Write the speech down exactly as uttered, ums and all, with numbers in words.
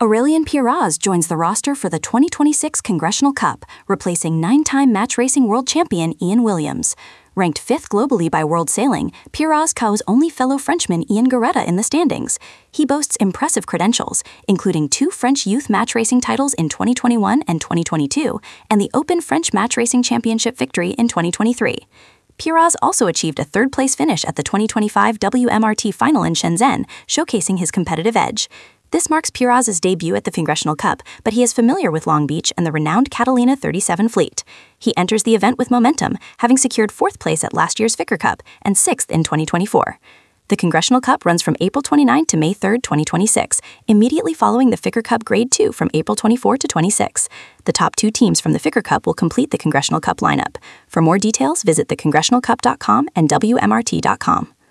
Aurélien Piraz joins the roster for the twenty twenty-six Congressional Cup, replacing nine-time match racing world champion Ian Williams. Ranked fifth globally by World Sailing, Piraz cows only fellow Frenchman Ian Garetta in the standings. He boasts impressive credentials, including two French youth match racing titles in twenty twenty-one and twenty twenty-two, and the Open French Match Racing Championship victory in twenty twenty-three. Piraz also achieved a third-place finish at the twenty twenty-five W M R T final in Shenzhen, showcasing his competitive edge. This marks Piraz's debut at the Congressional Cup, but he is familiar with Long Beach and the renowned Catalina thirty-seven fleet. He enters the event with momentum, having secured fourth place at last year's Vickers Cup and sixth in twenty twenty-four. The Congressional Cup runs from April twenty-ninth to May third, twenty twenty-six, immediately following the Vickers Cup Grade two from April twenty-fourth to twenty-sixth. The top two teams from the Vickers Cup will complete the Congressional Cup lineup. For more details, visit the congressional cup dot com and W M R T dot com.